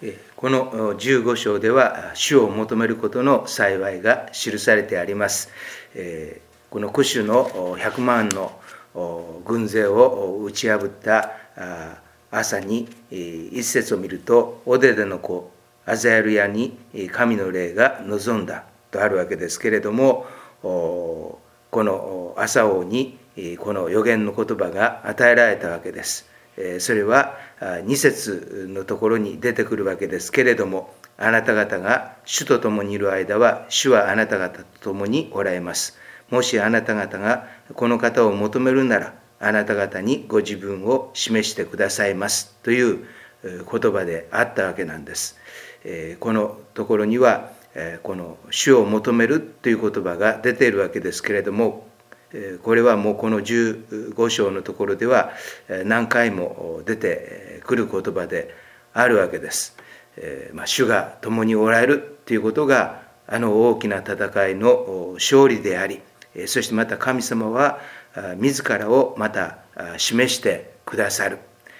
この15章では主を求めることの幸いが記されてあります。このクシュの100万の軍勢を打ち破った朝に一節を見ると、オデデの子アザエルヤに神の霊が望んだとあるわけですけれども、この朝王にこの預言の言葉が与えられたわけです。それは2節のところに出てくるわけですけれども、あなた方が主と共にいる間は主はあなた方と共におられます。もしあなた方がこの方を求めるなら、あなた方にご自分を示してくださいますという言葉であったわけなんです。このところにはこの主を求めるという言葉が出ているわけですけれども、これはもうこの15章のところでは何回も出てくる言葉であるわけです。主が共におられるということが大きな戦いの勝利であり、そしてまた神様は自らをまた示してくださる。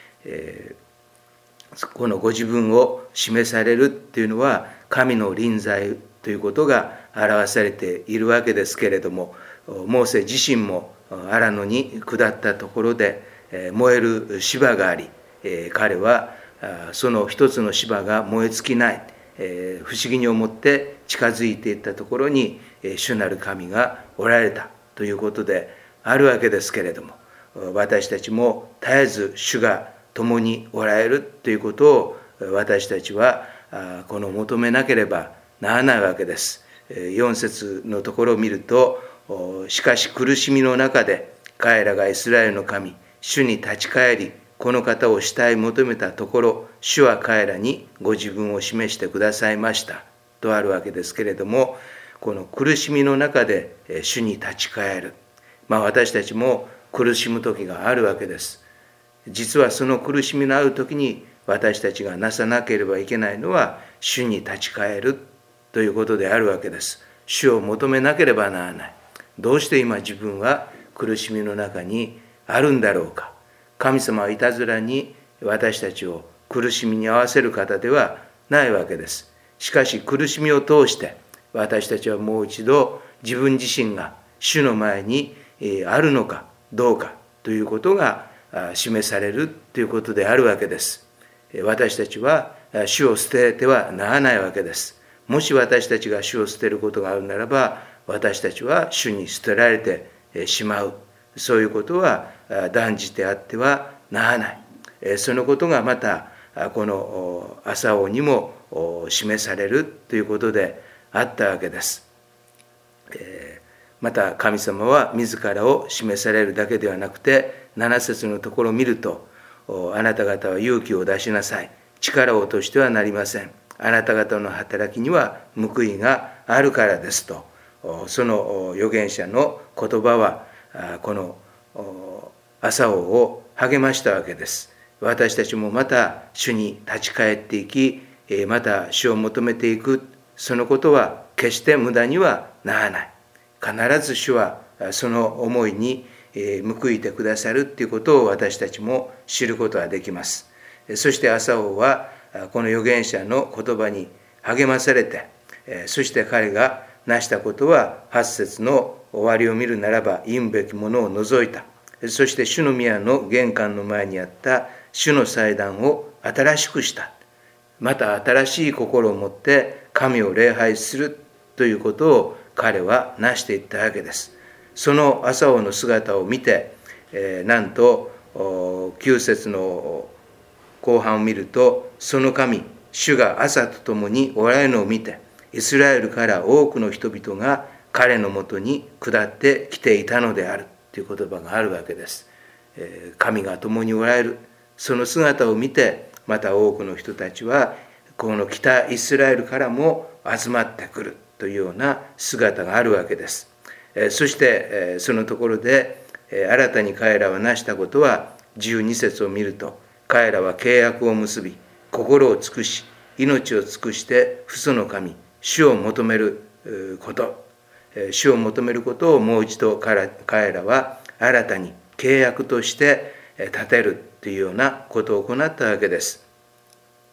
このご自分を示されるというのは神の臨在ということが表されているわけですけれども、モーセ自身も荒野に下ったところで燃える芝があり、彼はその一つの芝が燃え尽きない、不思議に思って近づいていったところに主なる神がおられたということであるわけですけれども、私たちも絶えず主が共におられるということを私たちはこの求めなければならないわけです。4節のところを見ると、しかし苦しみの中で彼らがイスラエルの神主に立ち返り、この方を慕い求めたところ、主は彼らにご自分を示してくださいましたとあるわけですけれども、この苦しみの中で主に立ち返る、私たちも苦しむ時があるわけです。実はその苦しみのある時に私たちがなさなければいけないのは主に立ち返るということであるわけです。主を求めなければならない。どうして今自分は苦しみの中にあるんだろうか。神様はいたずらに私たちを苦しみに合わせる方ではないわけです。しかし苦しみを通して私たちはもう一度自分自身が主の前にあるのかどうかということが示されるということであるわけです。私たちは主を捨ててはならないわけです。もし私たちが主を捨てることがあるならば、私たちは主に捨てられてしまう。そういうことは断じてあってはならない。そのことがまたこの朝王にも示されるということであったわけです。また神様は自らを示されるだけではなくて、7節のところを見ると、あなた方は勇気を出しなさい。力を落としてはなりません。あなた方の働きには報いがあるからですと、その預言者の言葉はこの朝王を励ましたわけです。私たちもまた主に立ち返っていき、また主を求めていく、そのことは決して無駄にはならない。必ず主はその思いに報いてくださるということを私たちも知ることができます。そして朝王はこの預言者の言葉に励まされて、そして彼が成したことは8節の終わりを見るならば、忌むべきものを除いた。そして主の宮の玄関の前にあった主の祭壇を新しくした。また新しい心を持って神を礼拝するということを彼は成していったわけです。その朝王の姿を見て、なんと9節の後半を見ると、その神主が朝とともにおられるのを見て、イスラエルから多くの人々が彼のもとに下ってきていたのであるという言葉があるわけです。神が共におられる、その姿を見て、また多くの人たちはこの北イスラエルからも集まってくるというような姿があるわけです。そしてそのところで新たに彼らは成したことは、12節を見ると、彼らは契約を結び、心を尽くし、命を尽くして父祖の神主を求めること、主を求めることをもう一度彼らは新たに契約として立てるというようなことを行ったわけです。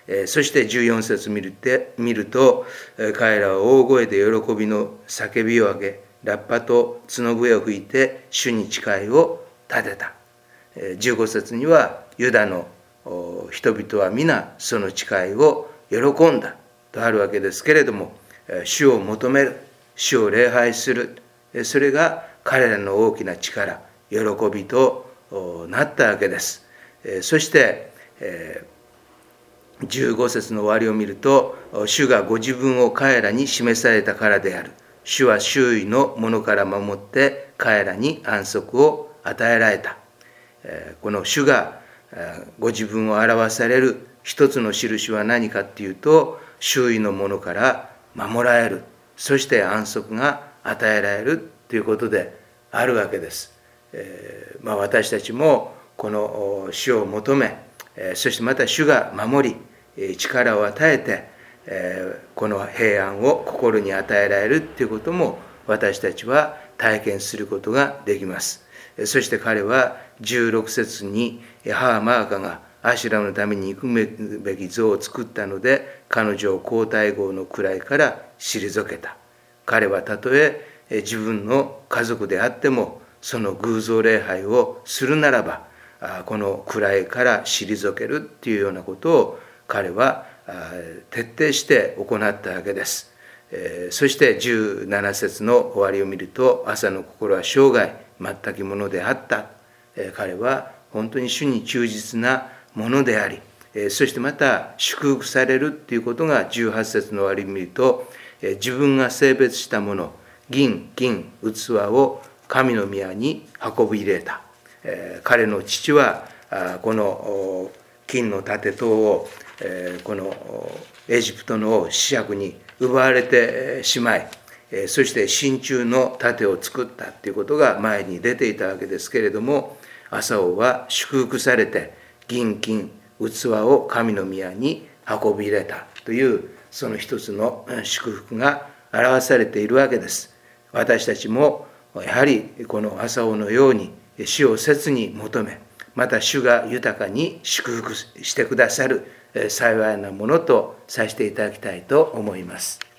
そして14節見ると、彼らは大声で喜びの叫びを上げ、ラッパと角笛を吹いて主に誓いを立てた。15節にはユダの人々は皆その誓いを喜んだとあるわけですけれども、主を求める、主を礼拝する、それが彼らの大きな力、喜びとなったわけです。そして15節の終わりを見ると、主がご自分を彼らに示されたからである。主は周囲のものから守って彼らに安息を与えられた。この主がご自分を表される一つの印は何かっていうと、周囲のものから守られる、そして安息が与えられるということであるわけです。私たちもこの主を求め、そしてまた主が守り力を与えて、この平安を心に与えられるということも私たちは体験することができます。そして彼は16節に母マーカがアシュラのために憎むべき像を作ったので、彼女を皇太后の位から退けた。彼はたとえ自分の家族であっても、その偶像礼拝をするならば、この位から退けるっていうようなことを彼は徹底して行ったわけです。そして17節の終わりを見ると、朝の心は生涯全きものであった。彼は本当に主に忠実なものであり、そしてまた祝福されるということが18節の終わりを見ると、自分が性別したもの、銀、金、器を神の宮に運び入れた。彼の父はこの金の盾等をこのエジプトの王シシャクに奪われてしまい、そして真鍮の盾を作ったということが前に出ていたわけですけれども、朝王は祝福されて銀、金、器を神の宮に運び入れたという、その一つの祝福が表されているわけです。私たちもやはりこの朝王のように主を切に求め、また主が豊かに祝福してくださる幸いなものとさせていただきたいと思います。